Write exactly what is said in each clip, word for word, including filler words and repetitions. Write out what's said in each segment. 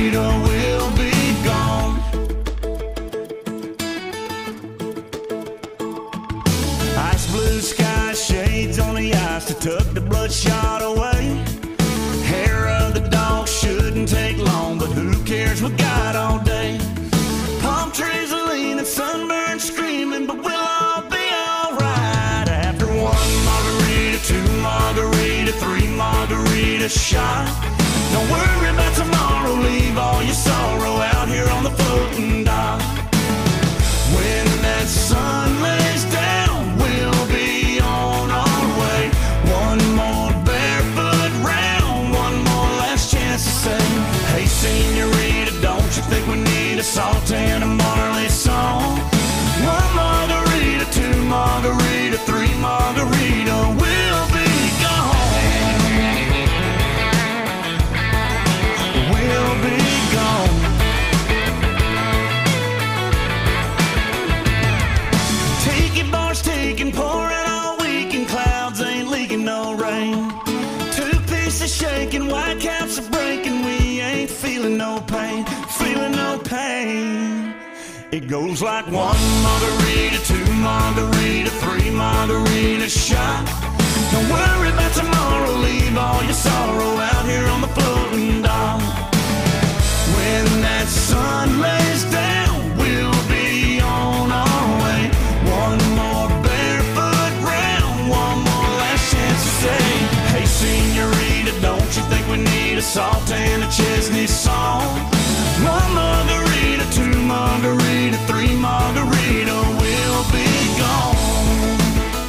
margarita will be gone. Ice blue sky, shades on the ice to tuck the bloodshot away. Hair of the dog shouldn't take long, but who cares, we got all day. Palm trees are leaning, sunburned, screaming, but we'll all be alright. After one margarita, two margarita, three margarita shot. Don't worry about tomorrow, leave all your sorrow out here on the floating dock. When that sun lays down, we'll be on our way. One more barefoot round, one more last chance to say, hey senorita, don't you think we need a salt and a Marley song? One margarita, two margarita, three margarita, we'll be gone. We'll be gone. Tiki bars taking, pouring all weekend, clouds ain't leaking no rain. Two pieces shaking, white caps are breaking, we ain't feeling no pain, feeling no pain. It goes like one margarita, two margarita, three margarita shot. Don't worry about tomorrow, leave all your sorrow out here on the floating dock. When that sun lays down, we'll be on our way. One more barefoot round, one more last chance to say, hey senorita, don't you think we need a salt and a Chesney song? One margarita, two margarita, three margarita, we'll be gone.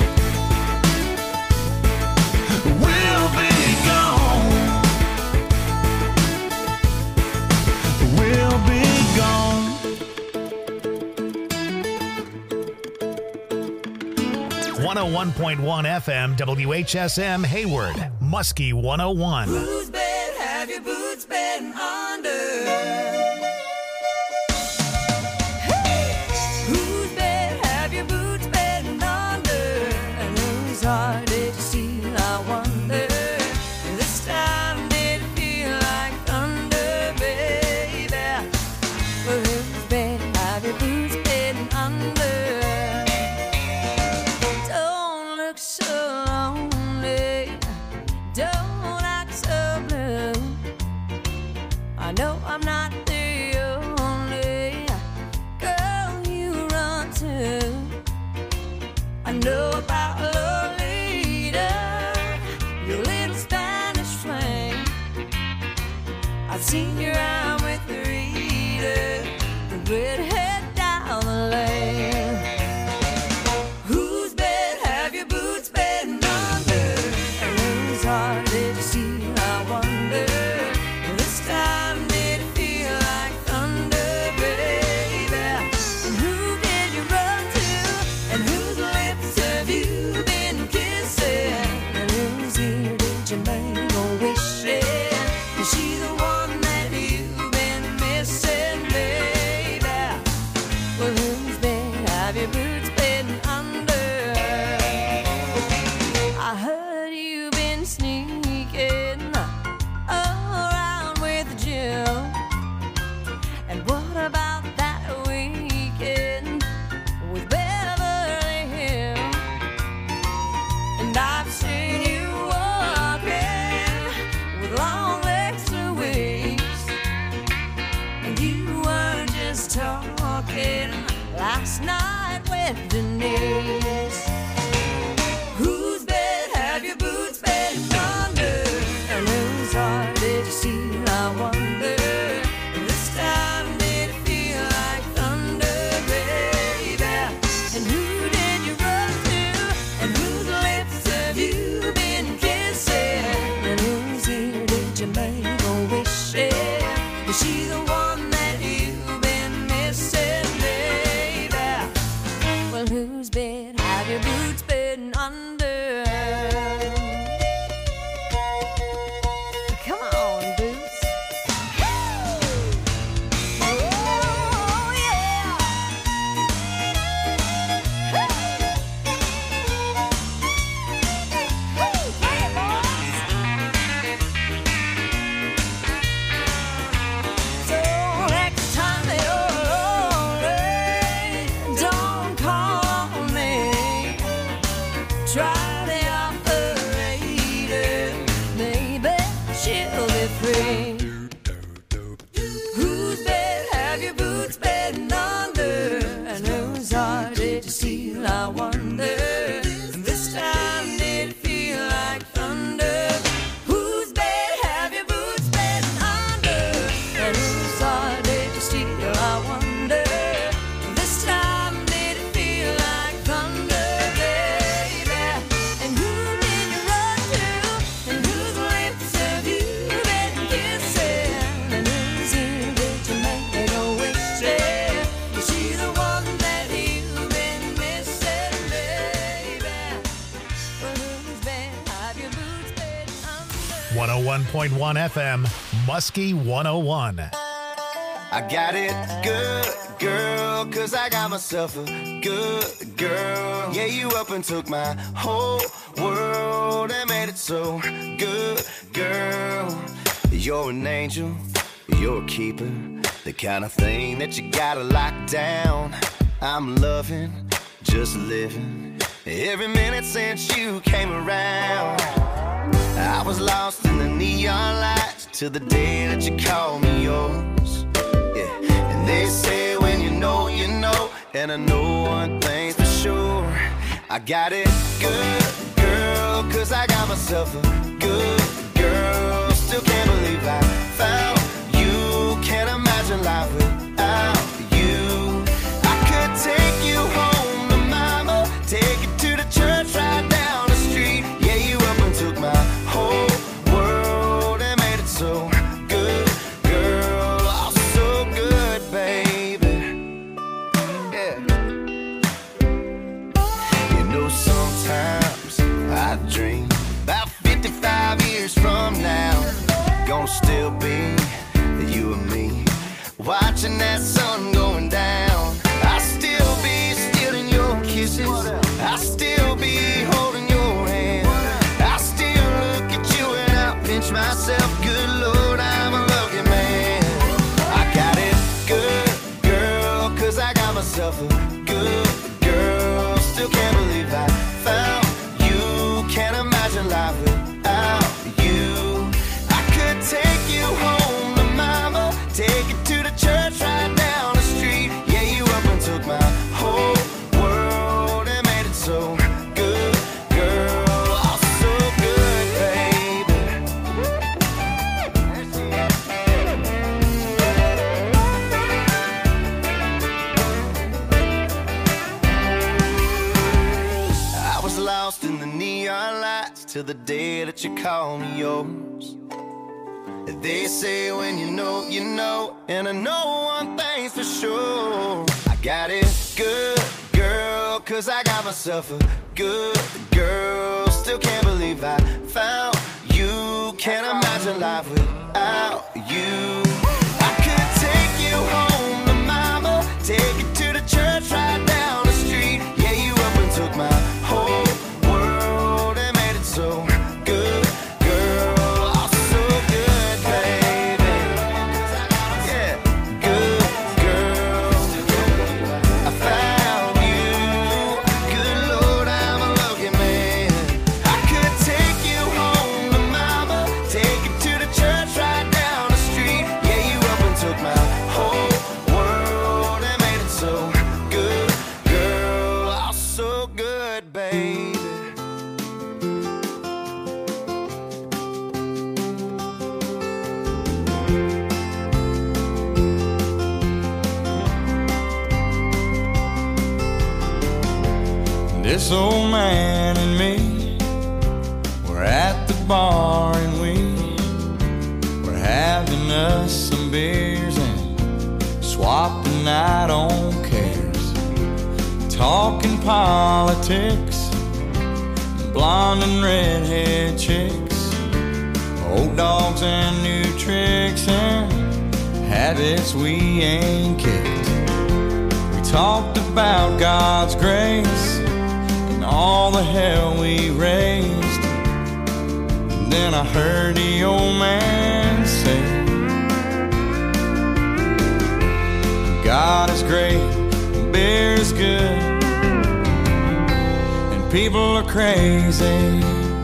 We'll be gone. We'll be gone. one oh one point one F M, W H S M, Hayward, Muskie one oh one. Whose bed have your boots been under? Whose bed have your boots been under? And whose heart did you steal, I wonder? This time did it feel like thunder, baby? Well, whose bed have your boots been under? Don't look so lonely, don't act so blue. I know I'm not the only girl you run to. I know about Lolita, your little Spanish flame. I've seen you out with Rita, the redhead down the lane. Whose bed have your boots been under? And whose heart did you steal, I wonder? This time did it feel like thunder, baby? And who did you run to? And whose lips have you been kissing? And whose ear did you make a wish in? Is she the one that you've been missing, baby? Well, whose bed have your boots been under? I heard you've been sneaking around with Jill. And what about that weekend with Beverly Hills? And I've seen you walking with long legs Louise. And you were just talking last night with Denise. Whose bed have your boots been under? And whose heart did you steal, I wonder? This time did it feel like thunder, baby? And who did you run to? And whose lips have you been kissing? And whose ear did you make a wish in? Is she the one that you've been missing, baby? Well, whose bed have your boots been under? Come on, Boots. Oh, yeah. Hey, boys. one point one F M, Muskie one oh one. I got it good, girl, cause I got myself a good girl. Yeah, you up and took my whole world and made it so good, girl. You're an angel, you're a keeper, the kind of thing that you gotta lock down. I'm loving, just living, every minute since you came around. I was lost in the neon lights till the day that you called me yours. Yeah, and they say when you know, you know, and I know one thing's for sure. I got it good, girl, cause I got myself a good girl. Still can't believe I found you. Can't imagine life without you. I could take you home to mama, take you to the church right down the street. Yeah, you up and took my whole world and made it so good, girl. Oh, so good, baby. Yeah. You know, sometimes I dream about fifty-five years from now, gonna still be you and me, watching that sun going down. I still be stealing your kisses, I still be holding your hand, I still look at you and I pinch myself. Good Lord, I'm a lucky man. I got it good, girl, cause I got myself a good girl. Still can't believe I found you. Can't imagine life without you. I could take you home to mama, take you to the church right down the street. Yeah, you up and took my whole world and made it so good, girl. Oh, so good, baby. I was lost in the neon lights till the day that you called me yours. They say when you know, you know, and I know one thing's for sure. I got it good, girl, cause I got myself a good girl. Still can't believe I found you. Can't imagine life without you. I could take you home to mama, take you to the church right down the street. Yeah, you up and took my whole world and made it so good, girl. Oh, so good, baby. Yeah, good girl. I found you. Good Lord, I'm a lucky man. I could take you home to mama, take you to the church right down the street. Yeah, you up and took my whole world and made it so good, girl. Oh, so good, baby. This old man and me were at the bar and we were having us some beers and swapping night on cares, talking politics, blonde and redhead chicks, old dogs and new tricks and habits we ain't kicked. We talked about God's grace, all the hell we raised. And then I heard the old man say, God is great, beer is good, and people are crazy.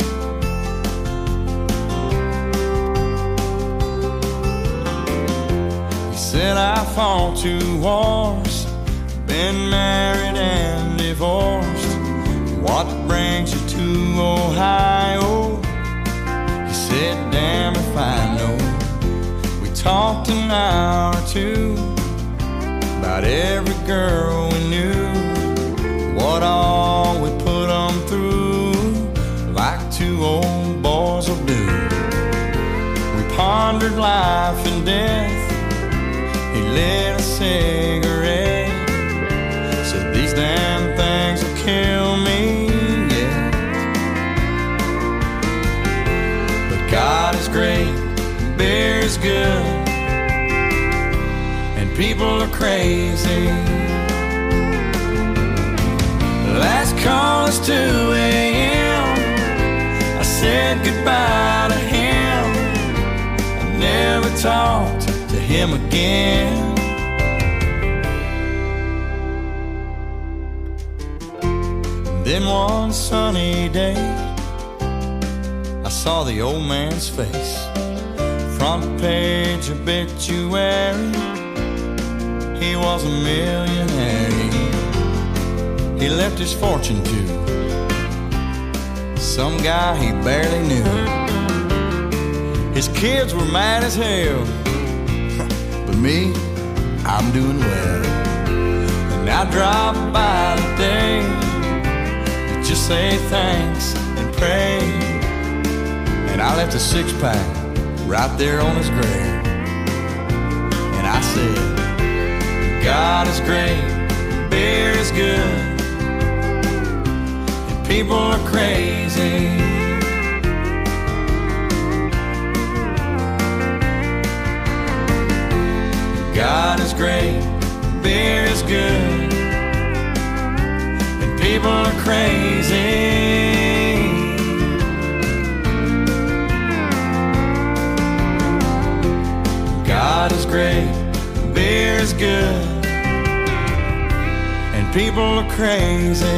He said I fought two wars, been married and divorced. What brings you to Ohio? He said, damn if I know. We talked an hour or two about every girl we knew, what all we put them through, like two old boys will do. We pondered life and death. He lit a cigarette, said these damn things will kill me, yeah. But God is great, people are crazy. Last call is two a.m. I said goodbye to him. I never talked to him again. Then one sunny day, I saw the old man's face. Front page obituary, he was a millionaire. He left his fortune to some guy he barely knew. His kids were mad as hell, but me, I'm doing well. And I drop by today to just say thanks and pray. And I left a six-pack right there on his grave. And I said, God is great, beer is good, and people are crazy. God is great, beer is good, and people are crazy. God is great, beer is good, and people are crazy.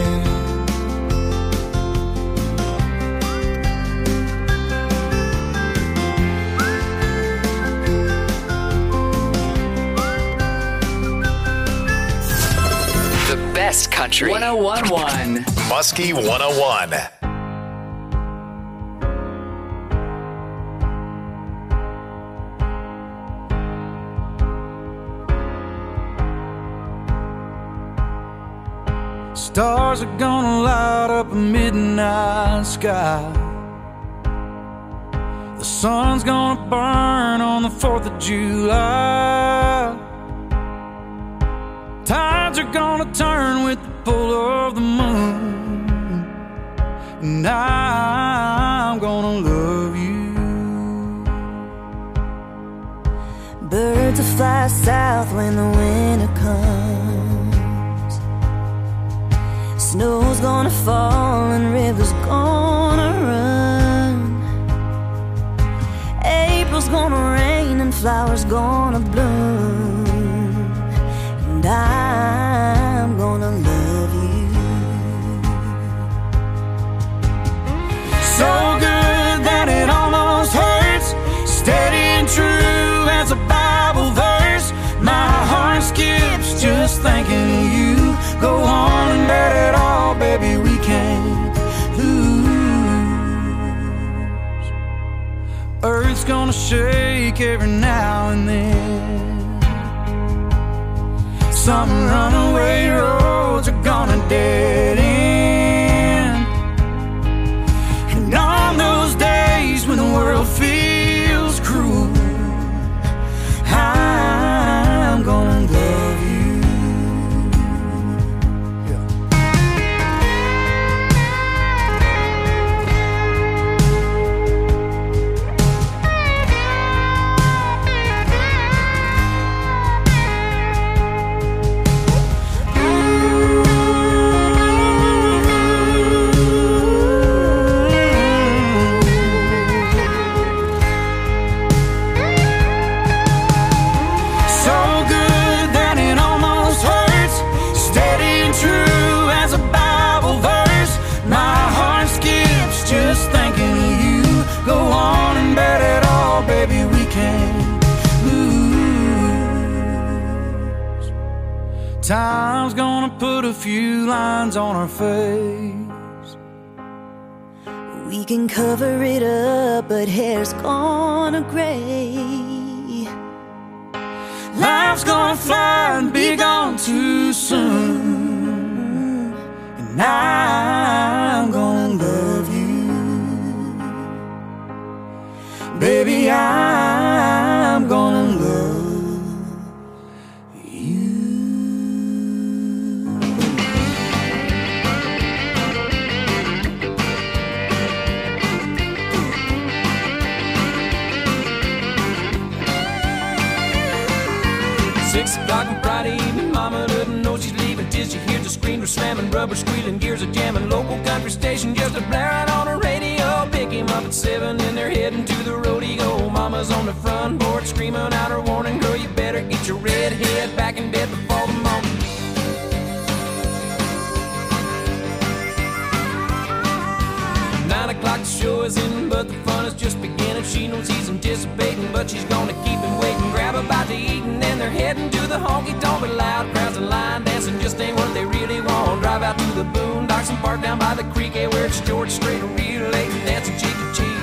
The best country. one oh one point one. Muskie one oh one. Stars are gonna light up a midnight sky. The sun's gonna burn on the fourth of July. Tides are gonna turn with the pull of the moon. And I'm gonna love you. Birds will fly south when the winter comes. Snow's gonna fall and rivers gonna run. April's gonna rain and flowers gonna bloom. And I'm gonna love you. So good that it almost hurts. Steady and true as a Bible verse. My heart skips just thinking of you. Go on and bet it all, baby, we can't lose. Earth's gonna shake every now and then. Some runaway roads are gonna dead end. And on those days when the world feels cruel, I'm gonna love you. Time's gonna put a few lines on our face. We can cover it up, but hair's gonna gray. Life's gonna fly and be gone too soon. And I'm gonna love you. Baby, I'm gonna love you. Six o'clock on Friday evening, mama doesn't know she's leaving till she hears the screams are slamming, rubber squealing, gears are jamming. Local country station just a blaring on the radio. Pick him up at seven and they're heading to the rodeo. Mama's on the front porch screaming out her warning, girl, you better get your red head back in bed before the morning. Nine o'clock the show is in, but the fun is just beginning. She knows he's anticipating, but she's gonna keep him waiting. Grab a bite to eat and then they're heading to the honky tonk. But loud crowds and line dancing just ain't what they really want. Drive out to the boondocks and park down by the creek, hey, where it's George Strait real late and dancing cheek to cheek.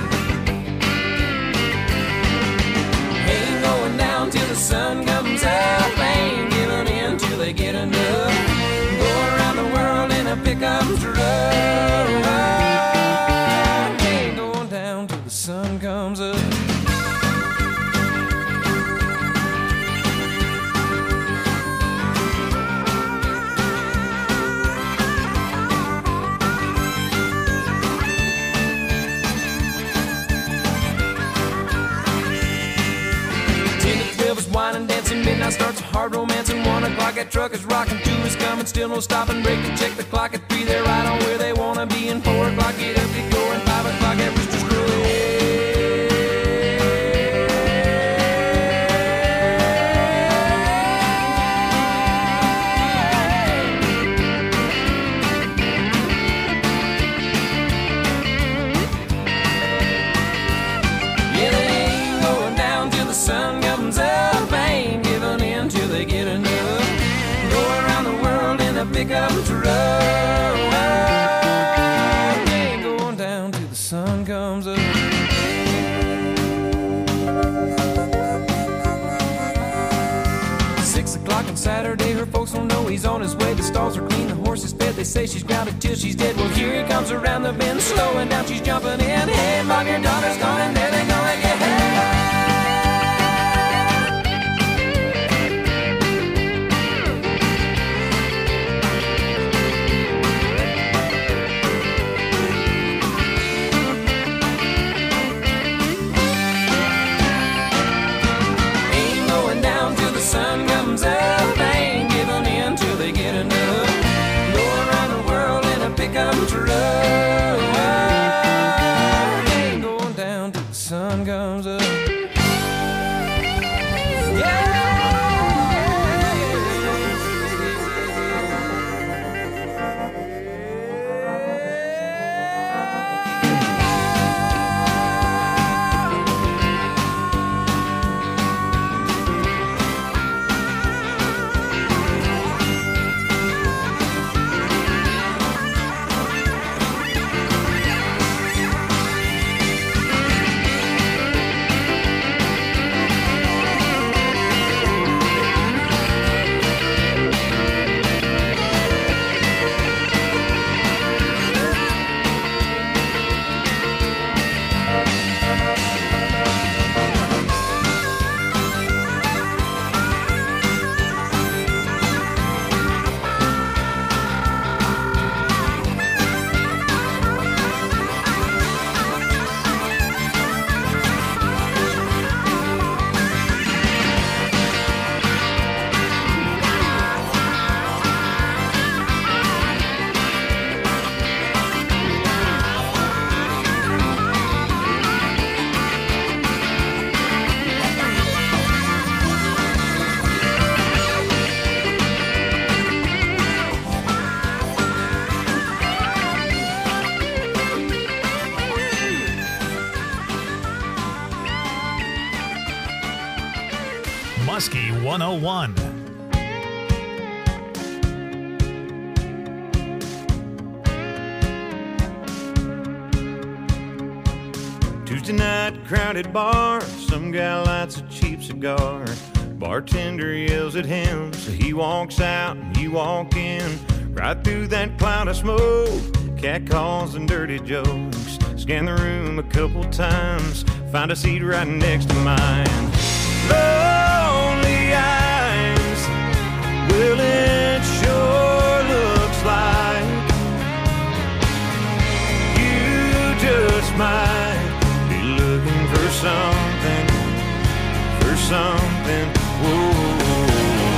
Ain't going down till the sun comes up, ain't giving in till they get enough. Go around the world in a pickup truck. Sun comes up. Ten to twelve is wine and dancing, midnight starts a hard romance, and one o'clock that truck is rocking, two is coming, still no stopping, break to check the clock, at three they're right on where they wanna be, and four o'clock get up, get going, five o'clock that rooster's crowing. Pickup truck, ain't going down till the sun comes up. Six o'clock on Saturday, her folks don't know he's on his way. The stalls are clean, the horse is fed. They say she's grounded till she's dead. Well, here he comes around the bend, slowing down, she's jumping in. Hey, mom, your daughter's gone, and there they gonna get hey. Sun comes up, ain't giving in till they get enough. Go around the world in a pickup truck, ain't going down till the sun comes up. Yeah. Muskie one oh one. Tuesday night, crowded bar, some guy lights a cheap cigar. Bartender yells at him, so he walks out and you walk in. Right through that cloud of smoke, cat calls and dirty jokes. Scan the room a couple times, find a seat right next to mine. Lonely eyes, well it sure looks like you just might be looking for something, for something, whoa.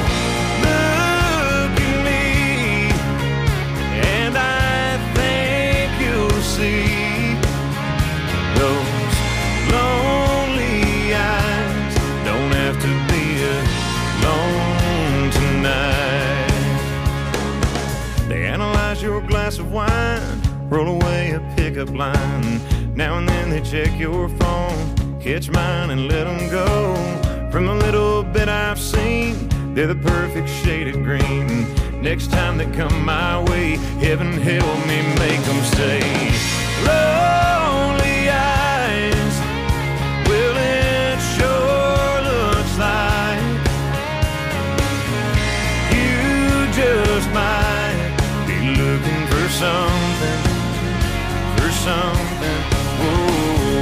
glass of wine, roll away a pickup line. Now and then they check your phone, catch mine and let them go. From the little bit I've seen, they're the perfect shade of green. Next time they come my way, heaven help me make them stay. Lonely eyes, well it sure looks like you just might be looking for something, for something. Whoa,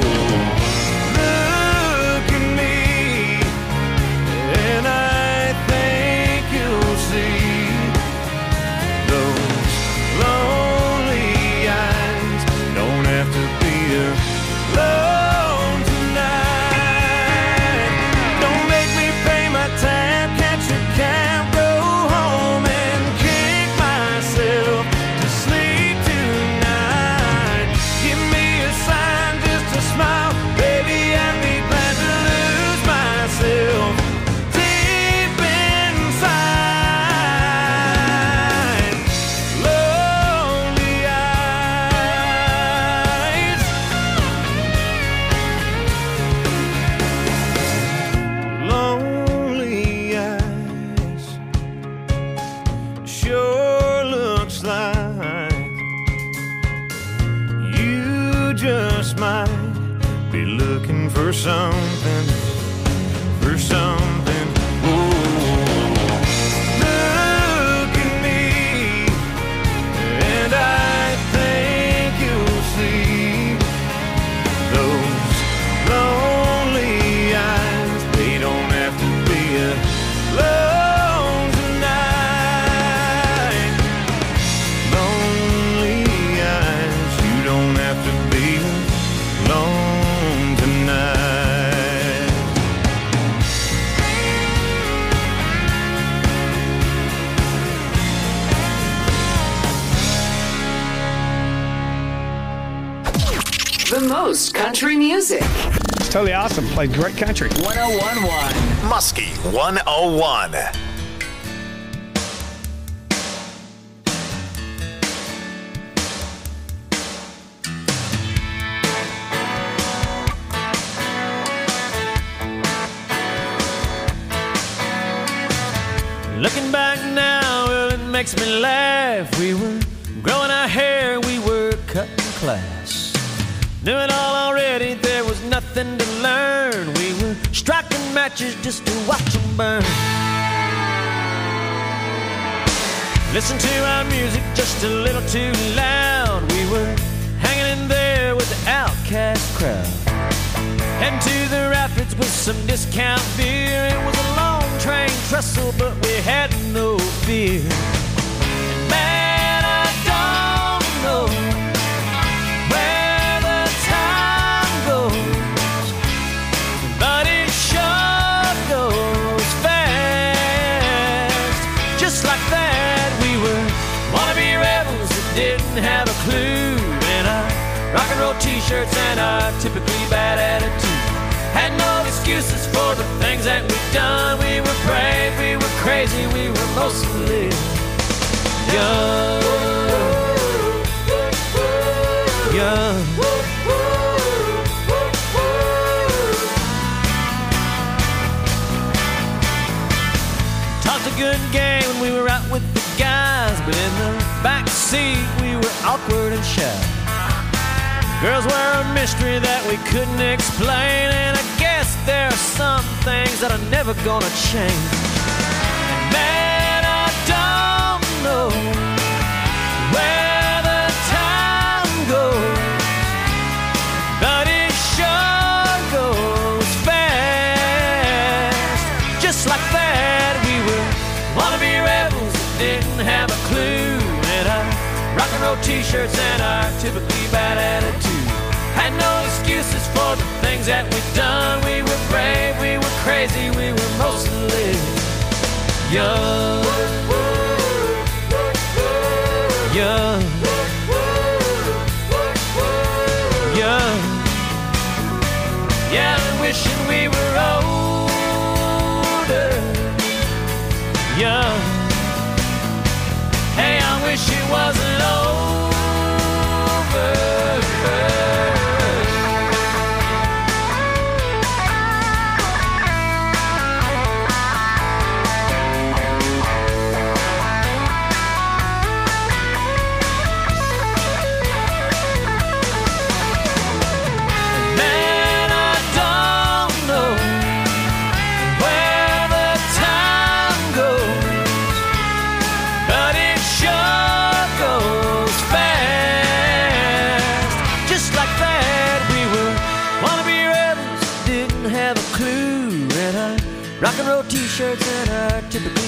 look at me, and I think you'll see those lonely eyes don't have to be alone tonight. Don't make me pay my tab, catch a cab, go home and kick myself to sleep tonight. Give me a sign, just a smile, baby, I'd be glad to lose myself deep inside. Lonely eyes, lonely eyes, sure looks like you just might be looking for something, for something. Ooh, look at me, and I think you'll see those lonely eyes. They don't have to be alone tonight. Lonely eyes, you don't have to be alone tonight. The most country music. It's totally awesome. Plays great country. one oh one point one. Muskie one oh one. Looking back now, well, it makes me laugh. We were growing our hair, we were cutting class. Knew it all already, there was nothing to learn. We were striking matches just to watch them burn. Listen to our music just a little too loud. We were hanging in there with the outcast crowd. Heading to the rapids with some discount beer. It was a long train trestle, but we had no fear. And man, I don't know where the time goes, but it sure goes fast. Just like that, we were wannabe rebels that didn't have a clue. In our rock and roll t-shirts and our typically bad attitude. Had no excuses for the things that we've done. We were brave, we were crazy, we were mostly young. Young. Talked a good game when we were out with the guys, but in the back seat we were awkward and shy. Girls were a mystery that we couldn't explain, and I guess there are some things that are never gonna change. And man, I don't know where the time goes, but it sure goes fast. Just like that, we were wannabe rebels that didn't have a clue. And our rock and roll t-shirts and our typically bad attitude. Had no excuses for the things that we've done. We were brave, we were crazy, we were mostly young. Young. Young. Yeah, wishing we were older. Young. Hey, I wish it wasn't over.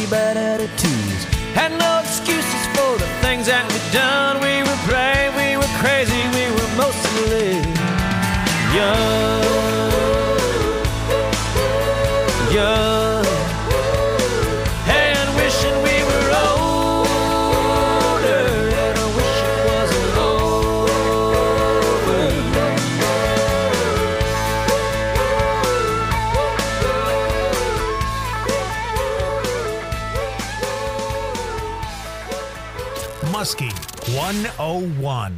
pretty bad attitudes. Had no excuses for the things that we'd done. We were brave, we were crazy, we were mostly young. Young. And wishing we were older. And I wish it wasn't over. Muskie one oh one.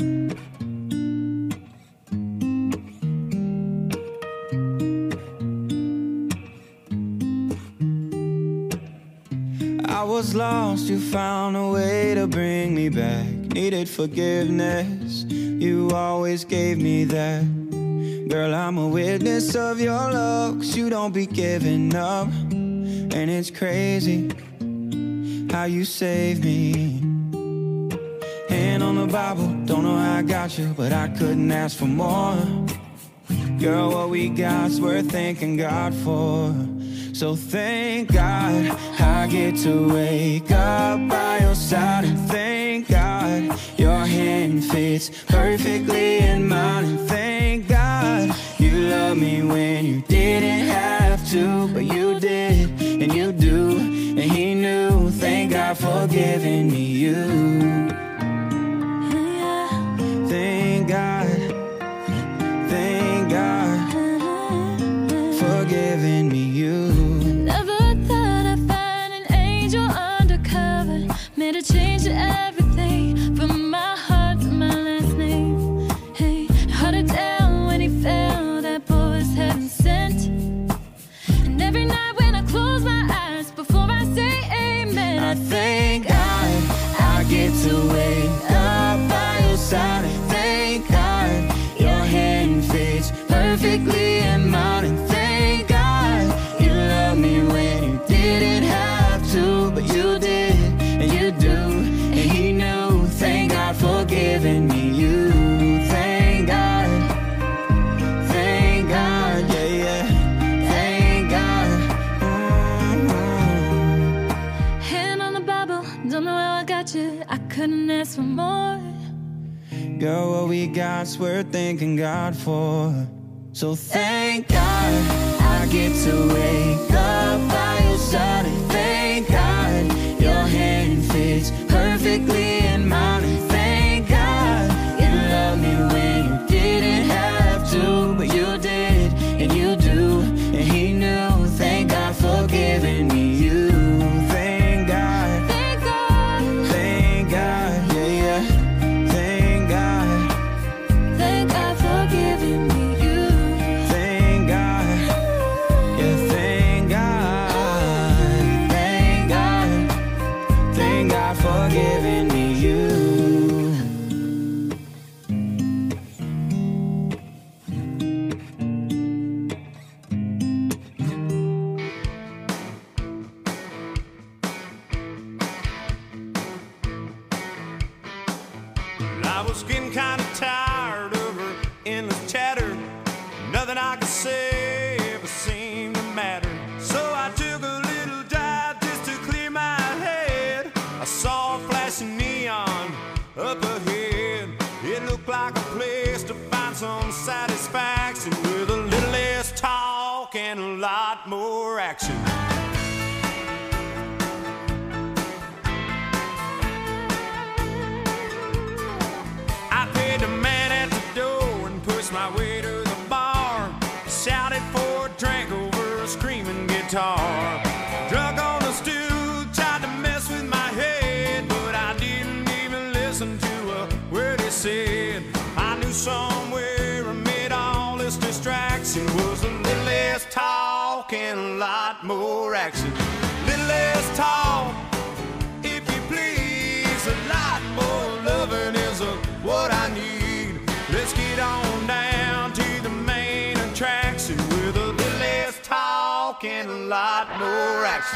I was lost, you found a way to bring me back. Needed forgiveness, you always gave me that. Girl, I'm a witness of your love, 'cause you don't be giving up. And it's crazy how you saved me. Hand on the Bible, don't know how I got you, but I couldn't ask for more. Girl, what we got's worth thanking God for. So thank God I get to wake up by your side. And thank God your hand fits perfectly in mine. And thank God you love me when you didn't have to, but you did, and you do, and he knew. Thank God for giving me you. Thank God, thank God for giving me you. Never thought I'd find an angel undercover. Made a change to everything, from my heart to my last name. Hey, held it down when he fell, that boy was heaven sent. And every night when I close my eyes, before I say amen, I thank God I get to wake up by your side. And thank God your hand fits perfectly in mine. And thank God you love me when you didn't have to, but you did, and you do, and he knew. Thank God for giving me you. Thank God, thank God, yeah, yeah. Thank God. Mm-hmm. hand on the Bible, don't know how I got you, I couldn't ask for more. Girl, what we got's worth thanking God for. So thank God I get to wake up by your side. And thank God your hand fits perfectly in mine. And thank God you love me when you didn't have to, but you did, and you do, and he knew. Thank God for giving me you. Thank God, Thank God, thank God, yeah, yeah. Thank God, thank God for giving me you. thank God, yeah, thank God, thank God, thank God for giving me you. I was getting kind of tired of her endless chatter. Nothing I could say ever seemed to matter. So I took a little dive just to clear my head. I saw a flashing neon up ahead. It looked like a place to find some satisfaction, with a little less talk and a lot more action. I paid the man at the door and pushed my way to the bar. Shouted for a drink over a screaming guitar. Drunk on the stool, tried to mess with my head, but I didn't even listen to a word he said. I knew somewhere amid all this distraction was a little less talk and a lot more action. Little less talk, if you please, a lot more loving is a what I need. Let's get on down to the main attraction, with a little less talk and a lot more action.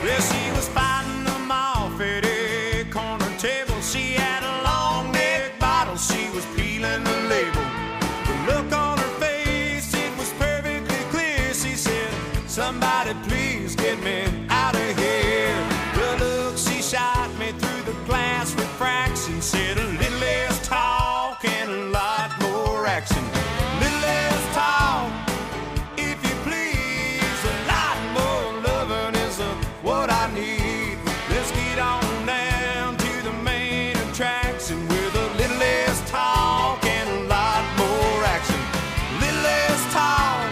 Well, she was fighting them off at a corner table. She had a long neck bottle, she was peeling the label. The look on her face, it was perfectly clear. She said, somebody please get me out of here. The look she shot me through the glass refraction said, a little less talk and a lot more action. A little less talk, if you please. A lot more loving is uh, what I need. Let's get on down to the main attraction with a little less talk and a lot more action. A little less talk,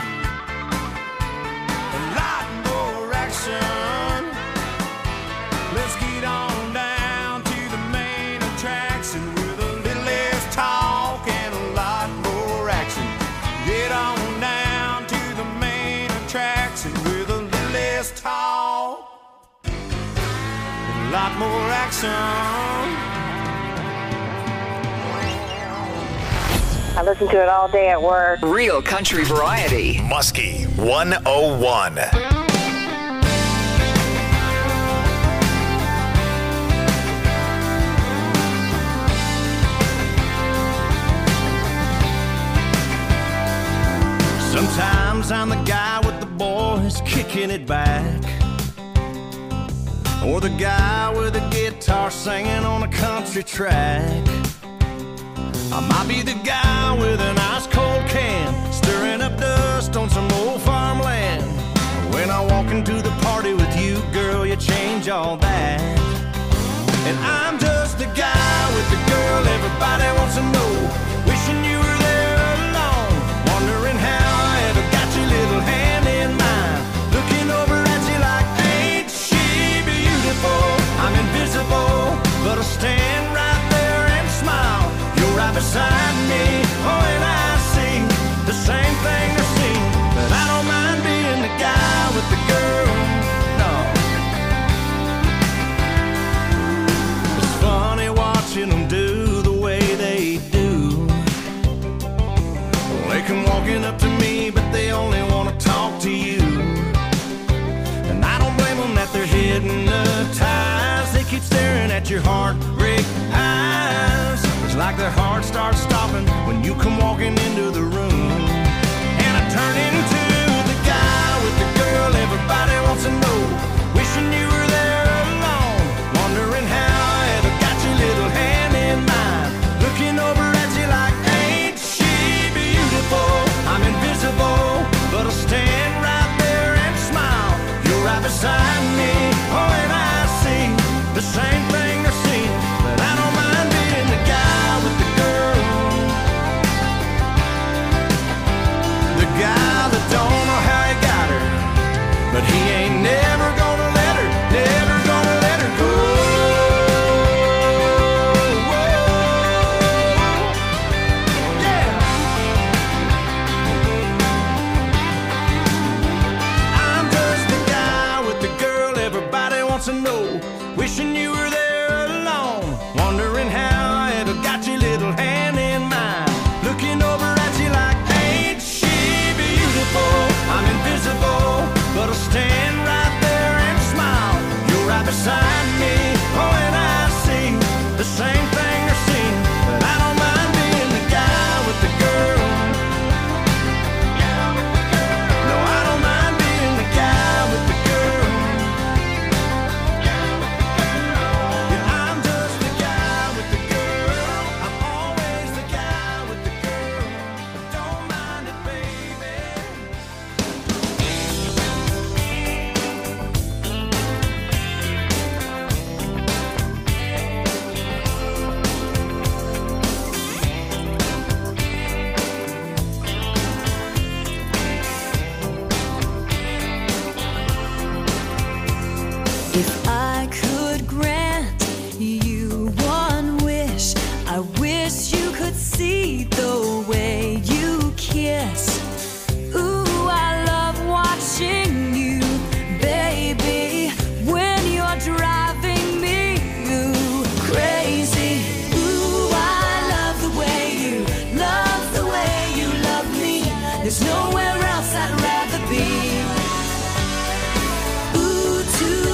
a lot more action. Let's get on down to the main attraction with a little less talk and a lot more action. Get on down to the main attraction with a little less talk and a lot more action. I listen to it all day at work. Real country variety. Muskie one oh one. Sometimes I'm the guy with the boys kicking it back, or the guy with a guitar singing on a country track. I might be the guy with an ice cold can, stirring up dust on some old farmland. When I walk into the party with you, girl, you change all that. And I'm just the guy with the girl everybody wants to know, wishing you were there alone, wondering how I ever got your little hand in mine, looking over at you like, ain't she beautiful? I'm invisible, but I stand right there and smile. You're right beside me, oh, and I see the same thing they're seeing, but I don't mind being the guy with the girl, no. It's funny watching them do the way they do. They come walking up to me, but they only want to talk to you. And I don't blame them that they're hypnotized. They keep staring at your heartbreak eyes. It's like their heart starts stopping when you come walking into the room. And I turn into the guy with the girl everybody wants to know, wishing you were there alone, wondering how I ever got your little hand in mine, looking over at you like, ain't she beautiful? I'm invisible, but I'll stand right there and smile. You're right beside me, oh, and I see the same thing they're seeing, but I don't mind being the guy with the girl, the guy that don't know how he got her, but he ain't never gonna let her, never gonna let her go. Yeah. I'm just the guy with the girl everybody wants to know, wishing you were there alone, wondering how I ever got your little hand in mine, looking over at you like, ain't she beautiful? I'm invisible, but I'll stand right there and smile. You're right beside me, oh, and I see the same thing they're seeing, but I don't mind being the guy with the girl. No, I don't mind being the guy with the girl. Yeah, I'm just the guy with the girl. I'm always the guy with the girl. But don't mind it, baby. If I could grant you one wish, I wish you could see the way you kiss. Ooh, I love watching you, baby, when you're driving me ooh, crazy. Ooh, I love the way you, love the way you love me. There's nowhere else I'd rather be. Ooh, to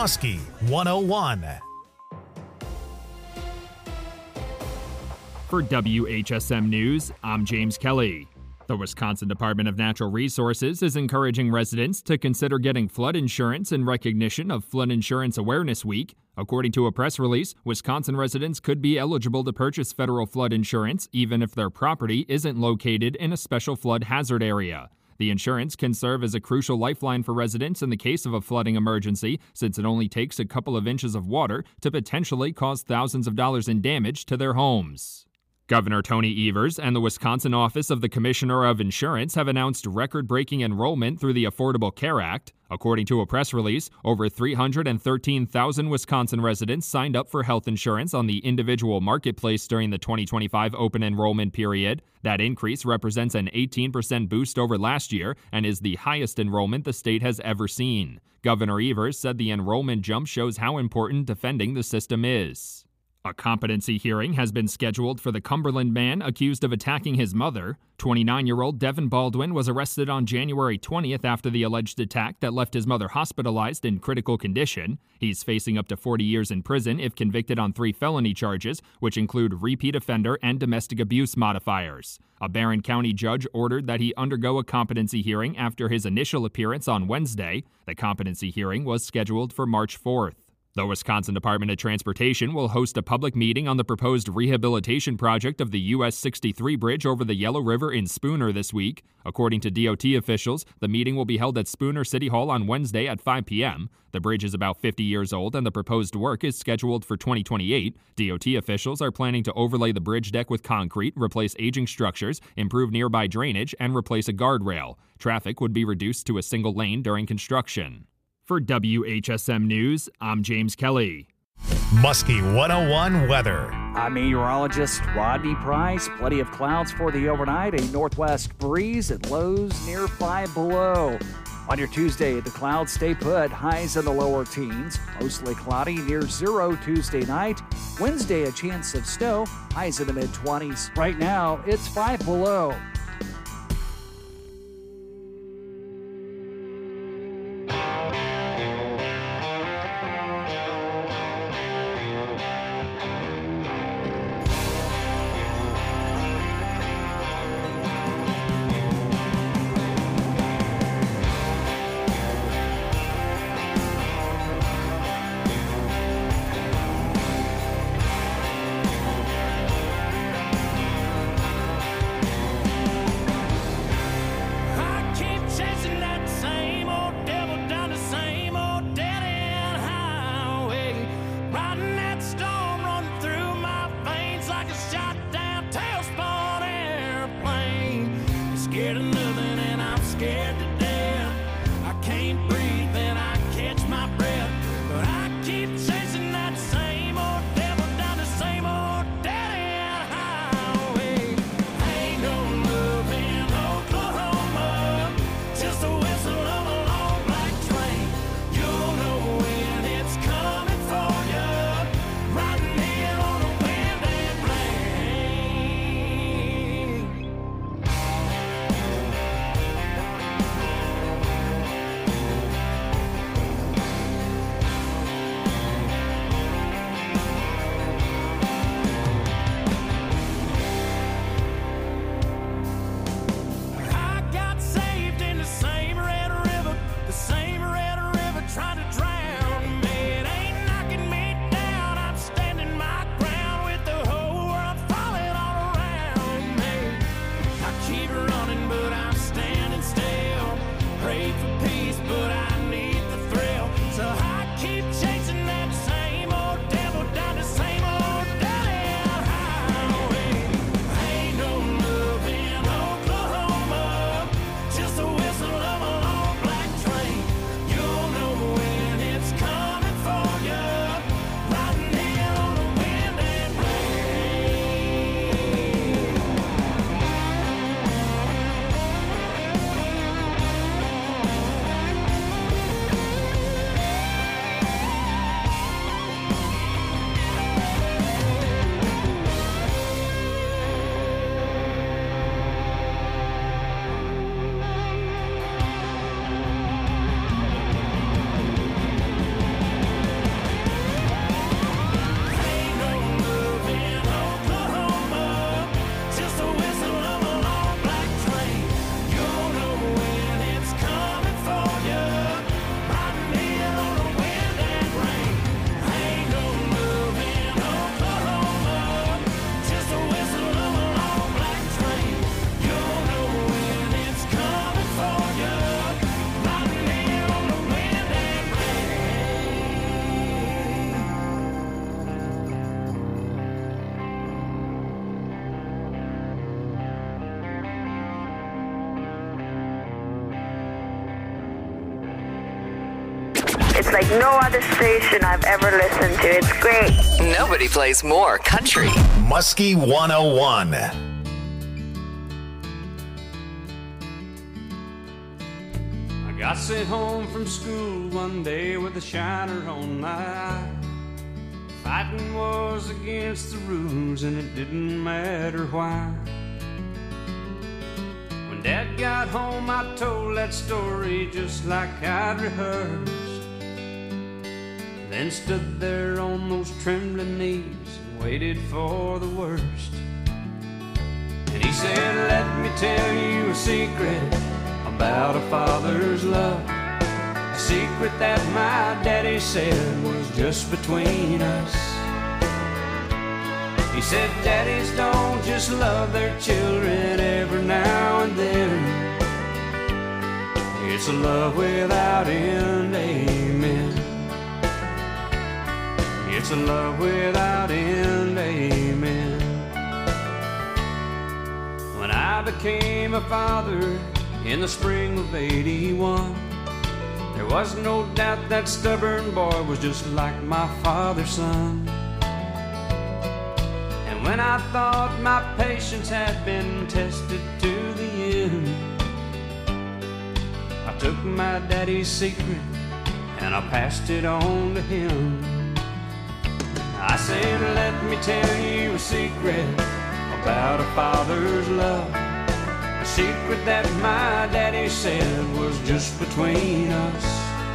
Muskie one oh one. For W H S M News, I'm James Kelly. The Wisconsin Department of Natural Resources is encouraging residents to consider getting flood insurance in recognition of Flood Insurance Awareness Week. According to a press release, Wisconsin residents could be eligible to purchase federal flood insurance even if their property isn't located in a special flood hazard area. The insurance can serve as a crucial lifeline for residents in the case of a flooding emergency, since it only takes a couple of inches of water to potentially cause thousands of dollars in damage to their homes. Governor Tony Evers and the Wisconsin Office of the Commissioner of Insurance have announced record-breaking enrollment through the Affordable Care Act. According to a press release, over three hundred thirteen thousand Wisconsin residents signed up for health insurance on the individual marketplace during the twenty twenty-five open enrollment period. That increase represents an eighteen percent boost over last year and is the highest enrollment the state has ever seen. Governor Evers said the enrollment jump shows how important defending the system is. A competency hearing has been scheduled for the Cumberland man accused of attacking his mother. twenty-nine-year-old Devin Baldwin was arrested on January twentieth after the alleged attack that left his mother hospitalized in critical condition. He's facing up to forty years in prison if convicted on three felony charges, which include repeat offender and domestic abuse modifiers. A Barron County judge ordered that he undergo a competency hearing after his initial appearance on Wednesday. The competency hearing was scheduled for March fourth. The Wisconsin Department of Transportation will host a public meeting on the proposed rehabilitation project of the U S sixty-three bridge over the Yellow River in Spooner this week. According to D O T officials, the meeting will be held at Spooner City Hall on Wednesday at five p.m. The bridge is about fifty years old and the proposed work is scheduled for twenty twenty-eight. D O T officials are planning to overlay the bridge deck with concrete, replace aging structures, improve nearby drainage, and replace a guardrail. Traffic would be reduced to a single lane during construction. For W H S M News, I'm James Kelly. Muskie one oh one weather. I'm meteorologist Rodney Price. Plenty of clouds for the overnight. A northwest breeze at lows near five below. On your Tuesday, the clouds stay put. Highs in the lower teens. Mostly cloudy near zero Tuesday night. Wednesday, a chance of snow. Highs in the mid-twenties. Right now, it's five below. like no other station I've ever listened to. It's great. Nobody plays more country. Muskie one oh one. I got sent home from school one day with a shiner on my eye. Fighting was against the rules and it didn't matter why. When Dad got home I told that story just like I'd rehearsed. Then stood there on those trembling knees and waited for the worst. And he said, let me tell you a secret about a father's love. A secret that my daddy said was just between us. He said, daddies don't just love their children every now and then. It's a love without end, amen. It's a love without end, amen. When I became a father in the spring of eighty-one, there was no doubt that stubborn boy was just like my father's son. And when I thought my patience had been tested to the end, I took my daddy's secret and I passed it on to him. I said, let me tell you a secret about a father's love. A secret that my daddy said was just between us.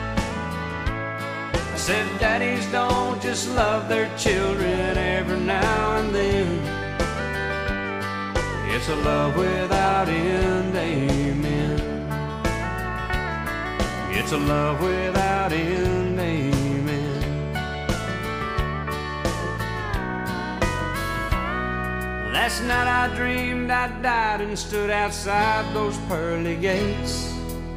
I said, daddies don't just love their children every now and then. It's a love without end, amen. It's a love without end, amen. Last night I dreamed I died and stood outside those pearly gates,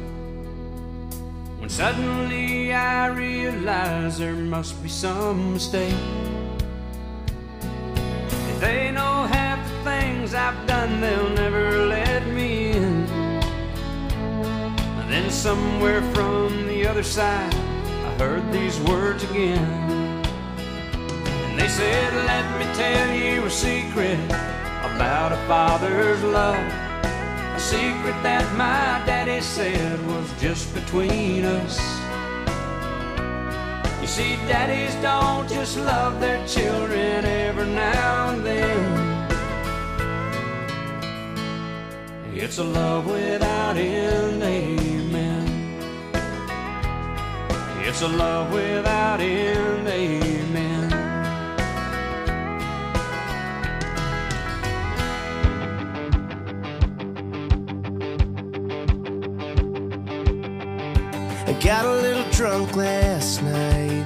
when suddenly I realized there must be some mistake. If they know half the things I've done, they'll never let me in. And then somewhere from the other side I heard these words again. And they said, let me tell you a secret about a father's love. A secret that my daddy said was just between us. You see, daddies don't just love their children every now and then. It's a love without end, amen. It's a love without end, amen. I got a little drunk last night.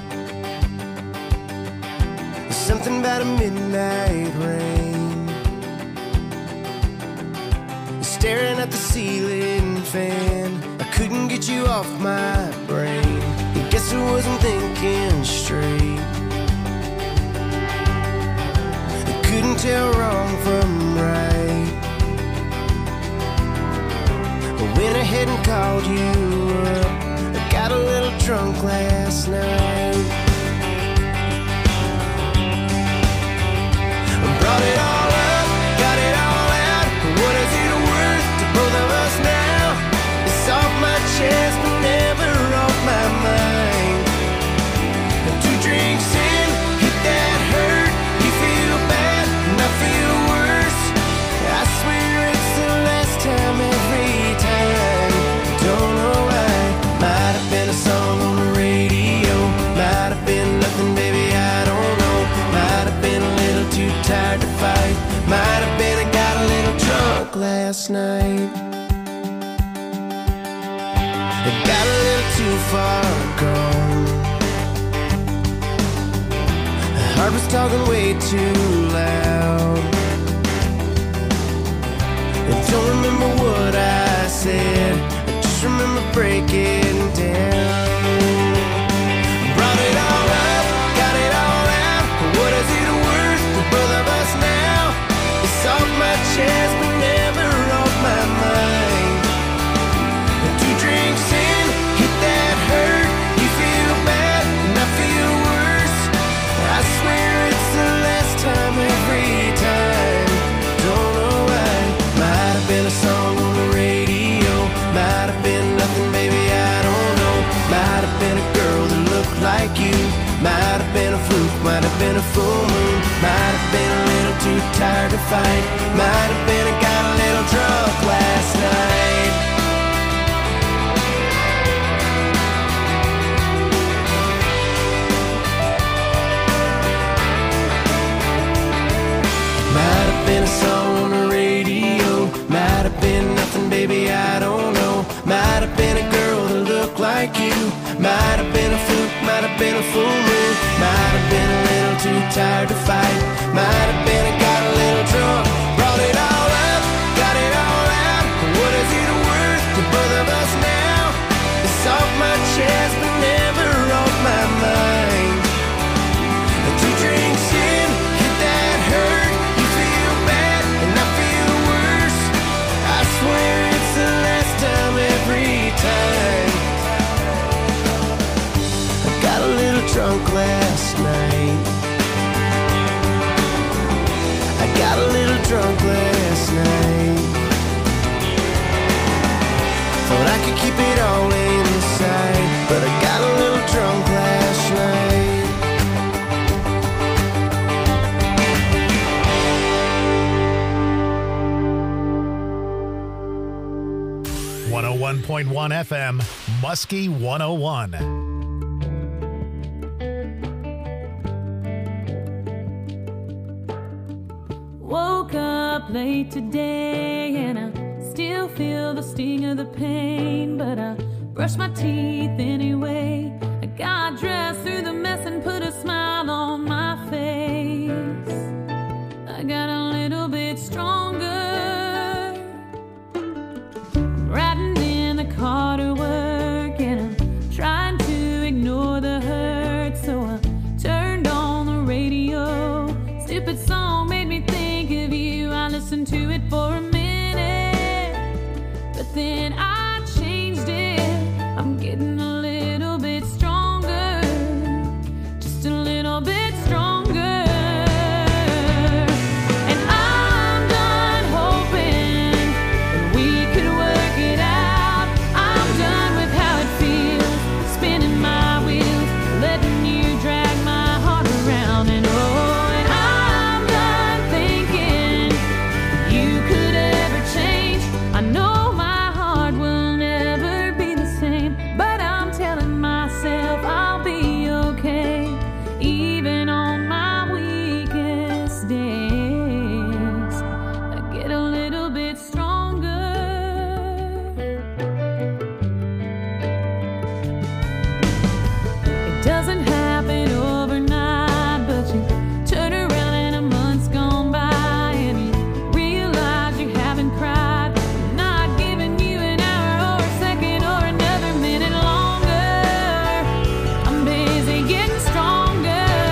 Something about a midnight rain, staring at the ceiling fan. I couldn't get you off my brain. I guess I wasn't thinking straight. I couldn't tell wrong from right. I went ahead and called you up. I got a little drunk last night. I brought it all up, got it all out. What is it worth to both of us now? It's off my chest but never off my mind. And two drinks in, hit that hurt. You feel bad and I feel worse. I swear it's the last time every time. Don't know why. Might have been a song on the radio. Might have been nothing, baby, I don't know. Might have been a little too tired to fight. Might have been I got a little drunk last night. I got a little too far gone. The heart was talking way too loud. I don't remember what I said, I just remember breaking down. Brought it all up, got it all out. What is it worth to both of us now? It's off my chest but never off my mind. And two drinks in, hit that hurt. You feel fight. Might have been I got a little drunk last night. Might have been a song on the radio. Might have been nothing, baby, I don't know. Might have been a girl that looked like you. Might have been a fluke, might have been a full moon. Might have been a little too tired to fight. Might have been I got a little drunk. Brought it all up, got it all out. What is it worth to both of us now? It's off my chest but never off my mind. Two drinks in, hit that hurt. You feel bad and I feel worse. I swear it's the last time every time. I got a little drunk last night. I got a little drunk last night. Thought I could keep it all inside, but I got a little drunk last night. one oh one point one F M, Muskie one oh one. Woke up late today and I still feel the sting of the pain, but I brushed my teeth anyway. I got dressed through the mess and put a smile on my face. I got a little bit stronger. I'm riding in the car to work and I'm trying to ignore the hurt, so I turned on the radio. Stupid song made me think of you. I listened to it for a minute, but then I changed it. I'm getting a little bit stronger, just a little bit stronger. And I'm done hoping that we could work it out. I'm done with how it feels, spinning my wheels, letting you drag my heart around. And oh, and I'm done thinking you could ever change. I know my heart will never be the same, but I'm telling myself I'll be okay, even on my weakest days. I get a little bit stronger. It doesn't happen overnight, but you turn around and a month's gone by and you realize you haven't cried. I'm not giving you an hour or a second or another minute longer. I'm busy getting stronger.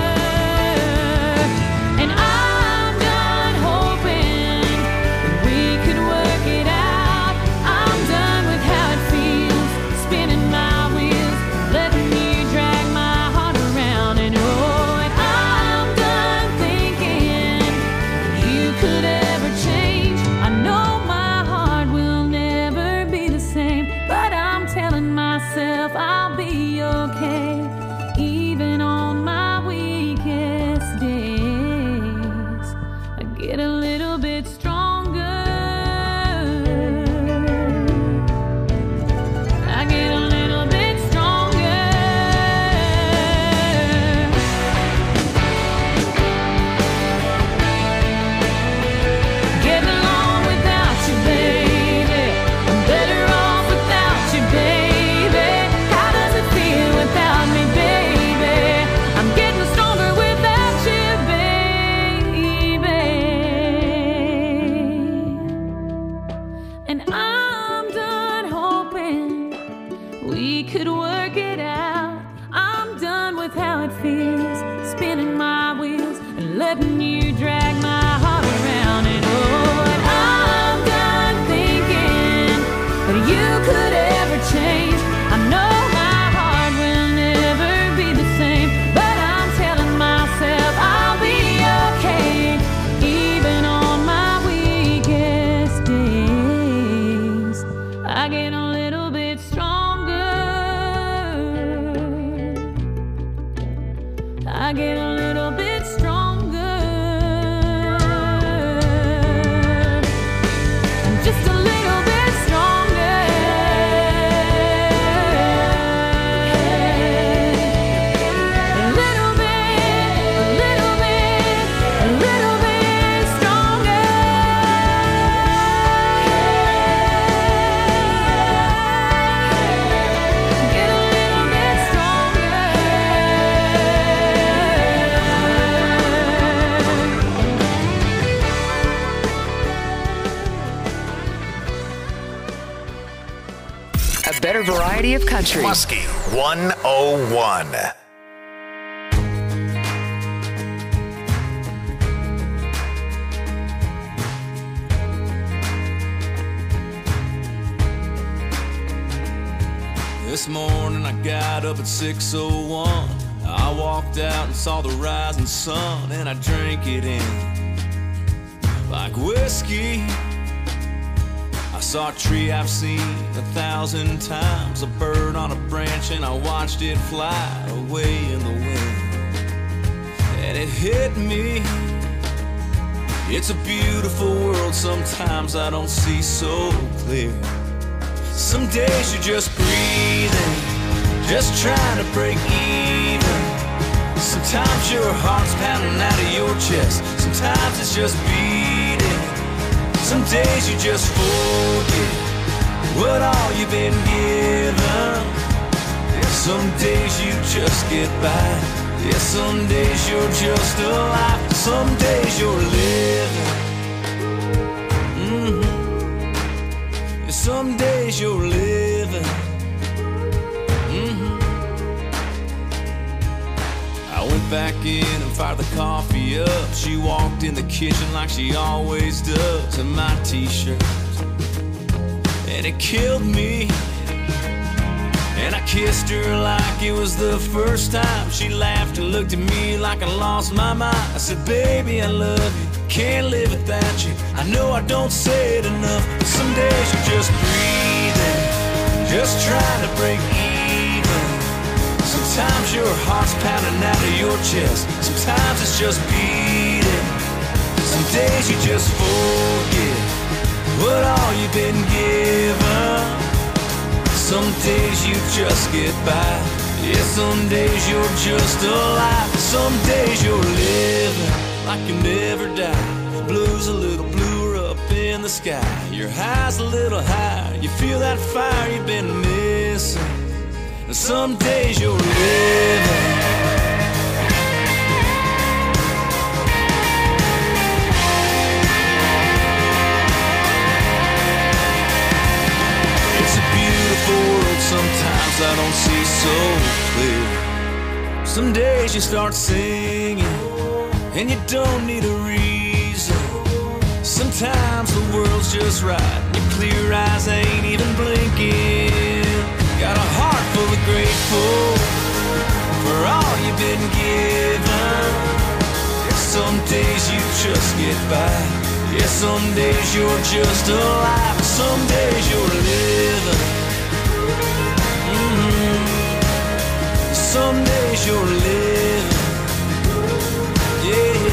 And I'm done hoping that we could work it out. I'm done with how it feels, spinning my wheels, letting you drag my heart around. And oh, and I'm done thinking you could ever change. I know my heart will never be the same, but I'm telling myself I'll be okay, even on my weakest days. I get a little bit stronger. I get a little bit stronger. Getting along without you, baby. I'm better off without you, baby. How does it feel without me, baby? I'm getting stronger without you, baby. And I'm done hoping we could work it out. I'm done with how it feels, spinning my wheels and letting you drag my heart around. And oh, and I'm done thinking that you could ever change. I know my heart will never be the same, but I'm telling myself I'll be okay, even on my weakest days. I get a little bit stronger. I get a little bit stronger. better variety of country. Muskie one oh one. This morning I got up at six oh one. I walked out and saw the rising sun, and I drank it in like whiskey. I saw a tree I've seen a thousand times, a bird on a branch, and I watched it fly away in the wind. And it hit me, it's a beautiful world, sometimes I don't see so clear. Some days you're just breathing, just trying to break even. Sometimes your heart's pounding out of your chest, sometimes it's just beating. Some days you just forget what all you've been given. Yeah, some days you just get by. Yeah, some days you're just alive. Some days you're living. Mm-hmm. Yeah, some days you're living. Mm-hmm. I went back in and fired the coffee up. She walked in the kitchen like she always does, in my t-shirt, and it killed me. And I kissed her like it was the first time. She laughed and looked at me like I lost my mind. I said, baby, I love you, can't live without you. I know I don't say it enough, but some days you're just breathing, just trying to break even. Sometimes your heart's pounding out of your chest, sometimes it's just beating. Some days you just forget what all you've been given. Some days you just get by. Yeah, some days you're just alive. Some days you're living like you never die. Blue's a little bluer up in the sky. Your high's a little higher. You feel that fire you've been missing. And some days you're living. World, sometimes I don't see so clear. Some days you start singing and you don't need a reason. Sometimes the world's just right and your clear eyes ain't even blinking. Got a heart full of grateful for all you've been given. Some days you just get by. Yeah, some days you're just alive. Some days you're living. Some days you're living, yeah.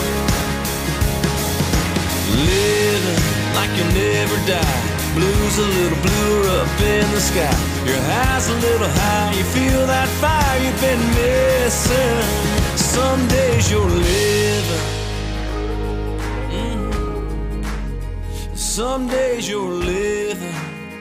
Living like you'll never die. Blue's a little bluer up in the sky. Your high's a little high. You feel that fire you've been missing. Some days you're living. Mm-hmm. Some days you're living.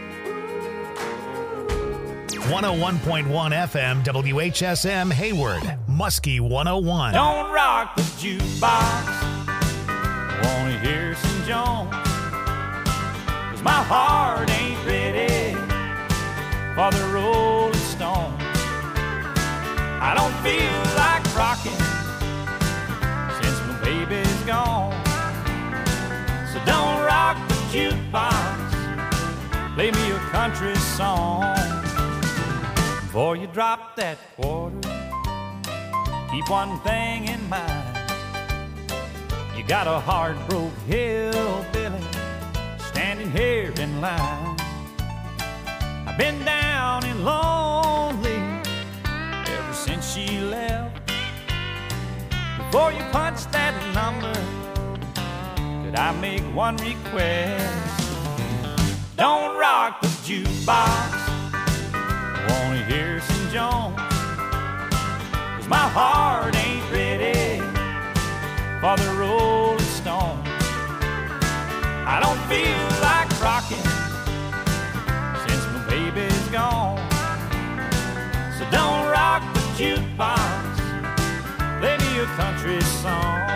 one oh one point one F M, W H S M, Hayward, Muskie one oh one. Don't rock the jukebox, wanna hear some Jones, 'cause my heart ain't ready for the Rolling Stones. I don't feel like rocking since my baby's gone. So don't rock the jukebox, play me a country song. Before you drop that quarter, keep one thing in mind. You got a hard-broke hillbilly standing here in line. I've been down and lonely ever since she left. Before you punch that number, could I make one request? Don't rock the jukebox, wanna hear some Jones, 'cause my heart ain't ready for the Rolling Stones. I don't feel like rocking since my baby's gone. So don't rock the jukebox, play me a country song.